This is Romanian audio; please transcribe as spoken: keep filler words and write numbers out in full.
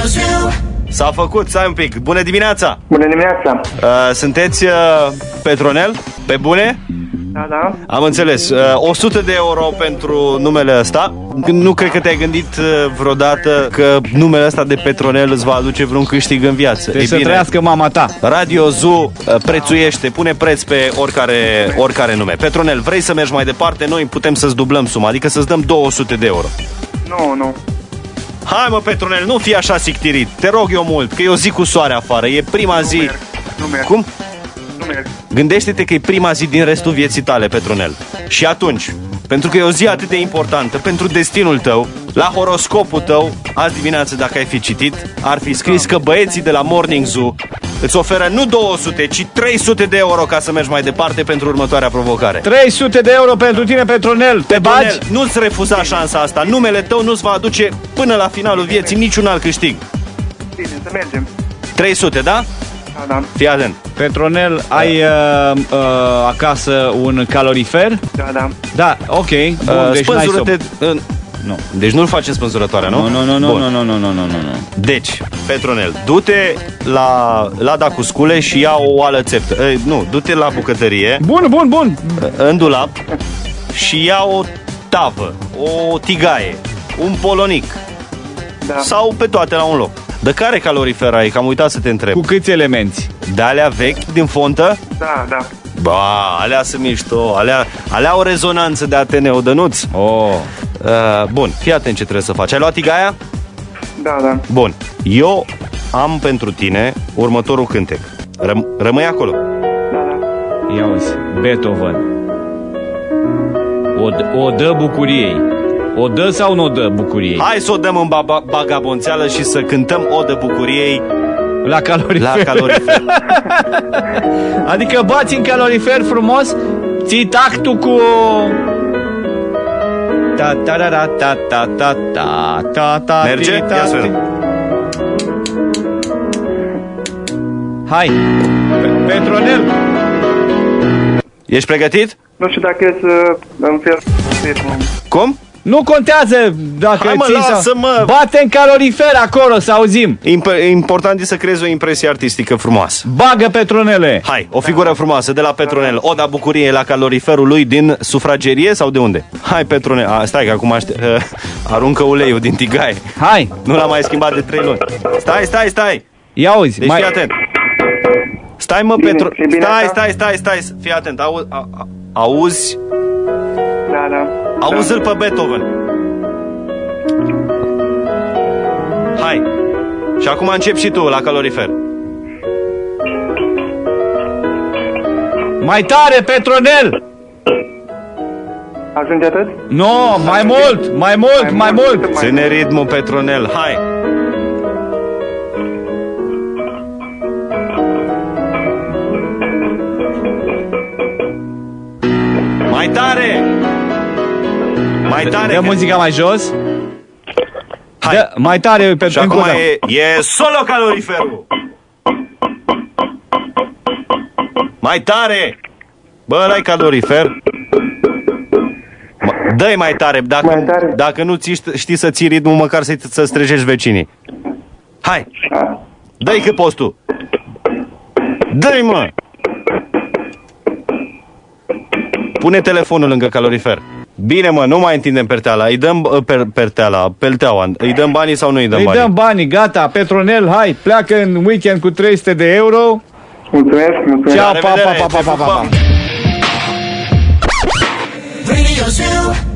S-a făcut, stai un pic. Bună dimineața! Bună dimineața! Uh, sunteți uh, Petronel? Pe bune? Da, da. Am înțeles. Uh, o sută de euro pentru numele ăsta. Nu cred că te-ai gândit uh, vreodată că numele ăsta de Petronel îți va aduce vreun câștig în viață. Trebuie să trăiască mama ta. Radio Zoo uh, prețuiește, pune preț pe oricare, oricare nume. Petronel, vrei să mergi mai departe? Noi putem să-ți dublăm suma, adică să-ți dăm două sute de euro. Nu, nu. Hai mă, Petronel, nu fi așa sictirit. Te rog eu mult, că e o zi cu soare afară. E prima nu zi... Merg. Nu merg. Cum? Nu merg. Gândește-te că e prima zi din restul vieții tale, Petronel. Și atunci, pentru că e o zi atât de importantă pentru destinul tău, la horoscopul tău, azi dimineață, dacă ai fi citit, ar fi scris că băieții de la Morning Zoo îți oferă nu două sute, ci trei sute de euro ca să mergi mai departe pentru următoarea provocare. trei sute de euro pentru tine, Petronel. Te Petronel, bagi? nu-ți refuza șansa asta. Numele tău nu-ți va aduce până la finalul vieții niciun alt câștig. Bine, să mergem. trei sute, da? Da, da. Fii atent. Petronel, ai uh, uh, acasă un calorifer? Da, da. Da, ok. Bun, Uh, deci spânzură-te... n-ai Nu. Deci nu-l face spânzurătoarea, nu? Nu, nu, nu, Bun. nu, nu, nu, nu, nu, nu. Deci, Petronel, du-te la Lada cu scule și ia o oală țeptă. E, nu, du-te la bucătărie, Bun, bun, bun. în dulap, și ia o tavă, o tigaie, un polonic, Da. sau pe toate la un loc. De care calorifer ai? Că am uitat să te întreb. Cu câți elemenți? De alea vechi din fontă? Da, da. Ba, alea sunt mișto, alea, alea au rezonanță de Ateneu, Dănuț. Oh. Uh, bun, fii atent ce trebuie să faci. Ai luat tigaia? Da, da. Bun, eu am pentru tine următorul cântec. Răm- rămâi acolo. Da, da. Ia uzi, Beethoven. O, d- o dă bucuriei. O dă sau nu o dă bucuriei? Hai să o dăm în ba- bagabonțeală și să cântăm Odă Bucuriei La calorifer. la calorifer. Adică bați în calorifer frumos, ții tactul cu... Ta ta ra ra ta ta ta ta ta ta. Merge? ti, ta, Ia să ti. vedem. Hai, Pe- Petronel. Ești pregătit? Nu știu dacă e să îmi fer ritmul. Cum? Nu contează dacă Hai, mă, ții sau- lasă-mă. Bate în calorifer acolo să auzim. Imp- important e să creezi o impresie artistică frumoasă. Bagă, Petronele. Hai, o figură frumoasă de la Petronel. Oda Bucuriei la caloriferul lui din sufragerie sau de unde? Hai, Petronel. A, stai că acum aște- uh, aruncă uleiul din tigaie. Hai, Nu l-am mai schimbat de trei luni. Stai, stai, stai. ia uzi. Deci fii atent. Stai, mă, Bine, Petru... și bine Stai, așa? stai, stai, stai. Fii atent. Au... A... a- Auzi? Da, da. Auzi-l pe Beethoven. Hai. Și acum încep și tu la calorifer. Mai tare, Petronel. Ajunge atât? Nu, mai mult, mai mult, mai mult. Ține ritmul, Petronel. Hai. Mai tare. Mai tare. Dă că- muzica mai jos. Hai. Dă, mai tare, Și Petru. acum e, e solo caloriferul. Mai tare. Bă, ăla-i calorifer. Mă, dă-i mai tare. Dacă, Mai tare. dacă nu ții, știi să ții ritmul, măcar să-i să strejești vecinii. Hai. Dă-i că poți tu. Dă-i, mă. Pune telefonul lângă calorifer. Bine, mă, nu mai întindem perteala. Îi dăm uh, per, perteala, pelteaua. Îi dăm banii sau nu îi dăm Îi banii? dăm banii, gata, Petronel, hai, pleacă în weekend cu trei sute de euro. Mulțumesc, mulțumesc. Ceau, La pa, pa, revedere, pa, pa, te pa, pa, pa. pupăm. Radio Zoo.